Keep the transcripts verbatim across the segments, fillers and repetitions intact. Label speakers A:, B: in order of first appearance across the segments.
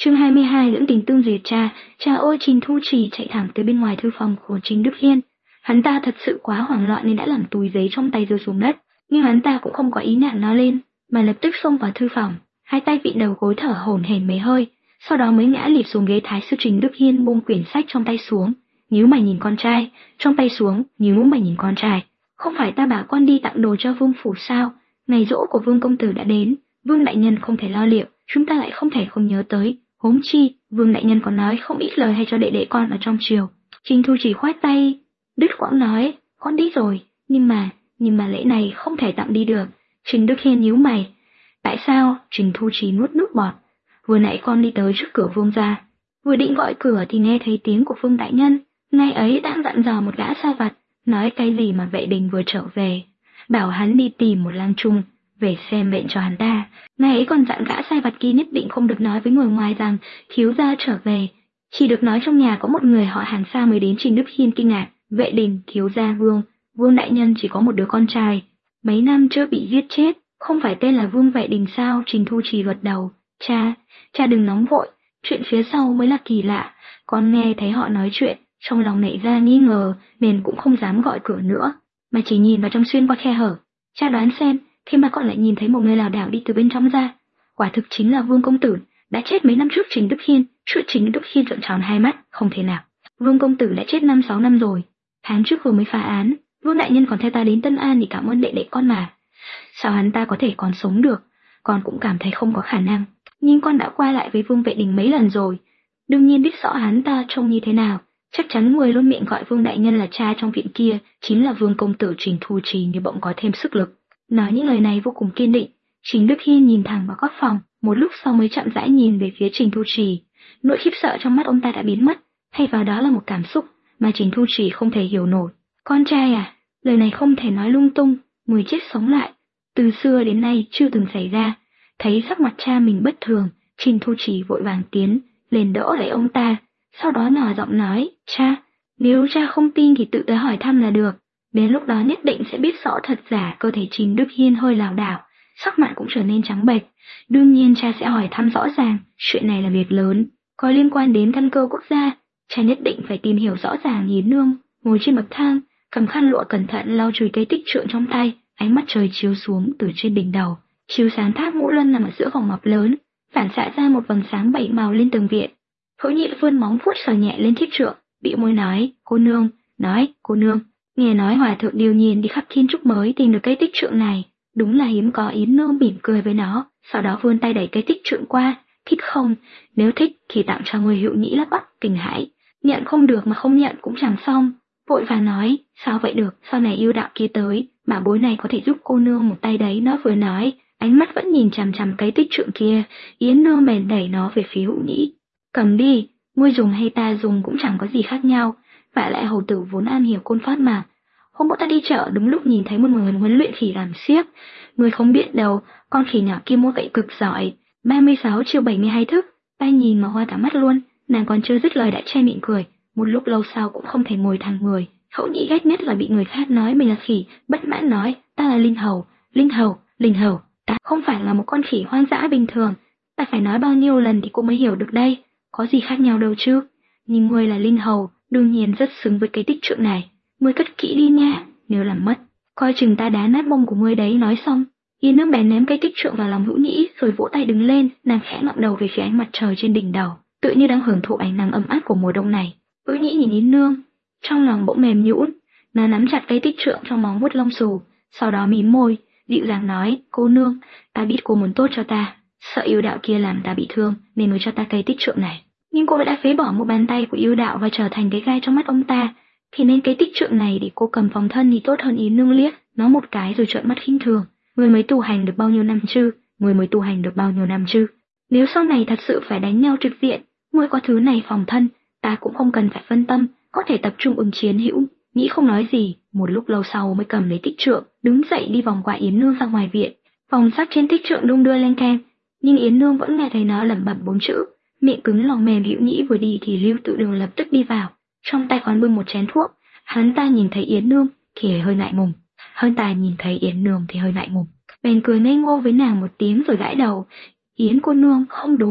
A: Chương hai mươi hai, lưỡng tình tương duyệt. Cha, cha ơi! Trình Thu Trì chạy thẳng tới bên ngoài thư phòng của Trình Đức Hiên. Hắn ta thật sự quá hoảng loạn nên đã làm túi giấy trong tay rơi xuống đất, nhưng hắn ta cũng không có ý nặng nó lên, mà lập tức xông vào thư phòng, hai tay vịn đầu gối thở hổn hển mấy hơi, sau đó mới ngã lịm xuống ghế. Thái sư Trình Đức Hiên buông quyển sách trong tay xuống, nhíu mày nhìn con trai, trong tay xuống, nhíu mày nhìn con trai. Không phải ta bảo con đi tặng đồ cho Vương phủ sao? Ngày giỗ của Vương công tử đã đến, Vương đại nhân không thể lo liệu, chúng ta lại không thể không nhớ tới. Huống chi, Vương đại nhân còn nói không ít lời hay cho đệ đệ con ở trong triều. Trình Thu Trì khoát tay, đứt quãng nói, con đi rồi, nhưng mà, nhưng mà lễ này không thể tặng đi được. Trình Đức Hiên nhíu mày. Tại sao? Trình Thu Trì nuốt nước bọt. Vừa nãy con đi tới trước cửa Vương gia, vừa định gọi cửa thì nghe thấy tiếng của Vương đại nhân, ngay ấy đang dặn dò một gã sai vặt, nói cái gì mà vệ đình vừa trở về, bảo hắn đi tìm một lang trung về xem bệnh cho hắn ta. Ngày ấy còn dặn gã sai vặt kia nhất định không được nói với người ngoài rằng thiếu gia trở về, chỉ được nói trong nhà có một người họ Hàn xa mới đến. Trình Đức Hiên kinh ngạc, vệ đình, thiếu gia Vương, Vương đại nhân chỉ có một đứa con trai, mấy năm trước bị giết chết, không phải tên là Vương Vệ Đình sao? Trình Thu Trì gật đầu. Cha, cha đừng nóng vội, chuyện phía sau mới là kỳ lạ. Con nghe thấy họ nói chuyện, trong lòng nảy ra nghi ngờ, nên cũng không dám gọi cửa nữa, mà chỉ nhìn vào trong xuyên qua khe hở. Cha đoán xem, khi mà con lại nhìn thấy một người lảo đảo đi từ bên trong ra, quả thực chính là Vương công tử, đã chết mấy năm trước. Trình Đức Hiên, chuyện Trình Đức Hiên trợn tròn hai mắt, không thể nào. Vương công tử đã chết năm sáu năm rồi, tháng trước vừa mới phá án, Vương đại nhân còn theo ta đến Tân An để cảm ơn đệ đệ con mà. Sao hắn ta có thể còn sống được? Con cũng cảm thấy không có khả năng, nhưng con đã qua lại với Vương Vệ Đình mấy lần rồi, đương nhiên biết rõ hắn ta trông như thế nào. Chắc chắn người luôn miệng gọi Vương đại nhân là cha trong viện kia chính là Vương công tử. Trình Thu Trì như bỗng có thêm sức lực, nói những lời này vô cùng kiên định. Trình Đức Hiên nhìn thẳng vào góc phòng, một lúc sau mới chậm rãi nhìn về phía Trình Thu Trì. Nỗi khiếp sợ trong mắt ông ta đã biến mất, thay vào đó là một cảm xúc mà Trình Thu Trì không thể hiểu nổi. Con trai à? Lời này không thể nói lung tung, người chết sống lại, từ xưa đến nay chưa từng xảy ra. Thấy sắc mặt cha mình bất thường, Trình Thu Trì vội vàng tiến lên đỡ lấy ông ta, sau đó nhỏ giọng nói, cha, nếu cha không tin thì tự tới hỏi thăm là được, đến lúc đó nhất định sẽ biết rõ thật giả. Cơ thể Trình Đức Hiên hơi lảo đảo, sắc mặt cũng trở nên trắng bệch. Đương nhiên cha sẽ hỏi thăm rõ ràng, chuyện này là việc lớn, có liên quan đến căn cơ quốc gia, cha nhất định phải tìm hiểu rõ ràng. Yến nương ngồi trên bậc thang, cầm khăn lụa cẩn thận lau chùi cây tích trượng trong tay, ánh mắt trời chiếu xuống từ trên đỉnh đầu, chiếu sáng thác ngũ luân nằm ở giữa phòng mọc lớn, phản xạ ra một vầng sáng bảy màu lên tường viện. Hữu Nhị vươn móng vuốt sờ nhẹ lên thiết trượng, bĩu môi nói, cô nương, nói, cô nương, nghe nói hòa thượng Điều Nhiên đi khắp thiên trúc mới tìm được cây tích trượng này, đúng là hiếm có. Yến nương mỉm cười với nó, sau đó vươn tay đẩy cây tích trượng qua, thích không? Nếu thích thì tặng cho người. Hữu Nhị lắp bắp kinh hãi, nhận không được mà không nhận cũng chẳng xong, vội vàng nói, sao vậy được, sau này yêu đạo kia tới, bảo bối này có thể giúp cô nương một tay đấy. Nó vừa nói, ánh mắt vẫn nhìn chằm chằm cái tích trượng kia. Yến nương bèn đẩy nó về phía Hữu Nhĩ, cầm đi, ngươi dùng hay ta dùng cũng chẳng có gì khác nhau, vả lại hầu tử vốn am hiểu côn pháp mà. Hôm bữa ta đi chợ đúng lúc nhìn thấy một người huấn luyện khỉ làm xiếc, ngươi không biết đâu, con khỉ nhỏ kia mua gậy cực giỏi, ba mươi sáu chiêu bảy mươi hai thức, ta nhìn mà hoa cả mắt luôn. Nàng còn chưa dứt lời đã che miệng cười, một lúc lâu sau cũng không thể ngồi thẳng người. Hữu Nhĩ ghét nhất là bị người khác nói mình là khỉ, bất mãn nói, ta là linh hầu, linh hầu, linh hầu, ta không phải là một con khỉ hoang dã bình thường, ta phải nói bao nhiêu lần thì cô mới hiểu được đây, có gì khác nhau đâu chứ. Nhưng ngươi là linh hầu, đương nhiên rất xứng với cái tích trượng này, ngươi cất kỹ đi nha, nếu làm mất, coi chừng ta đá nát mông của ngươi đấy. Nói xong, Yến nương bèn ném cái tích trượng vào lòng Hữu Nhĩ, rồi vỗ tay đứng lên. Nàng khẽ ngậm đầu về phía ánh mặt trời trên đỉnh đầu, tự như đang hưởng thụ ánh nắng ấm áp của mùa đông này. Hữu Nhĩ nhìn Yến nương, trong lòng bỗng mềm nhũn, nó nắm chặt cây tích trượng trong móng vuốt lông xù, sau đó mím môi, dịu dàng nói, cô nương, ta biết cô muốn tốt cho ta, sợ yêu đạo kia làm ta bị thương nên mới cho ta cây tích trượng này, nhưng cô đã phế bỏ một bàn tay của yêu đạo và trở thành cái gai trong mắt ông ta, thì nên cây tích trượng này để cô cầm phòng thân thì tốt hơn. Yến nương liếc nó một cái rồi trợn mắt khinh thường, người mới tu hành được bao nhiêu năm chứ, người mới tu hành được bao nhiêu năm chứ, nếu sau này thật sự phải đánh nhau trực diện, ngươi có thứ này phòng thân, ta cũng không cần phải phân tâm, có thể tập trung ứng chiến. Hữu Nhĩ không nói gì, một lúc lâu sau mới cầm lấy tích trượng, đứng dậy đi vòng qua Yến nương ra ngoài viện. Vòng sắt trên tích trượng đung đưa lên keng, nhưng Yến nương vẫn nghe thấy nó lẩm bẩm bốn chữ, miệng cứng lòng mềm. Hữu Nhĩ vừa đi thì Lưu Tự Đường lập tức đi vào, trong tay còn bưng một chén thuốc. Hắn ta nhìn thấy Yến nương thì hơi ngại ngùng, hơn ta nhìn thấy Yến nương thì hơi ngại ngùng, bèn cười ngây ngô với nàng một tiếng rồi gãi đầu. Yến cô nương, không đúng,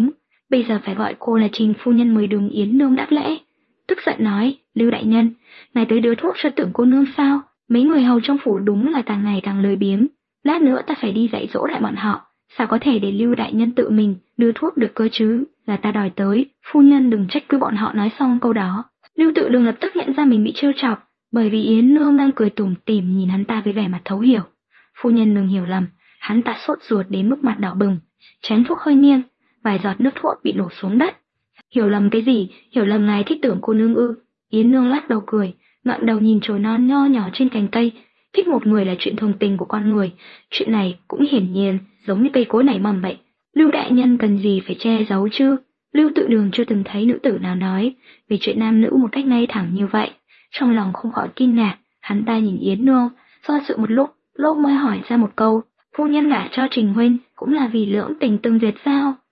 A: bây giờ phải gọi cô là Trình phu nhân mới đúng. Yến Nương đáp lễ, tức giận nói, Lưu đại nhân, ngài tới đưa thuốc cho Tưởng cô nương sao? Mấy người hầu trong phủ đúng là càng ngày càng lười biếng, lát nữa ta phải đi dạy dỗ lại bọn họ, sao có thể để Lưu đại nhân tự mình đưa thuốc được cơ chứ, là ta đòi tới, phu nhân đừng trách cứ bọn họ. Nói xong câu đó, Lưu Tự Đường lập tức nhận ra mình bị trêu chọc, bởi vì Yến Nương đang cười tủm tỉm nhìn hắn ta với vẻ mặt thấu hiểu. Phu nhân đừng hiểu lầm, hắn ta sốt ruột đến mức mặt đỏ bừng, chén thuốc hơi nghiêng, vài giọt nước thuốc bị đổ xuống đất. Hiểu lầm cái gì, hiểu lầm ngài thích Tưởng cô nương ư? Yến Nương lắc đầu cười, ngẩng đầu nhìn chồi non nho nhỏ trên cành cây. Thích một người là chuyện thường tình của con người, chuyện này cũng hiển nhiên giống như cây cối nảy mầm vậy. Lưu đại nhân cần gì phải che giấu chứ? Lưu Tự Đường chưa từng thấy nữ tử nào nói về chuyện nam nữ một cách ngay thẳng như vậy, trong lòng không khỏi kinh ngạc. Hắn ta nhìn Yến Nương, do dự một lúc, lúc mới hỏi ra một câu, phu nhân gả cho Trình huynh cũng là vì lưỡng tình tương duyệt sao?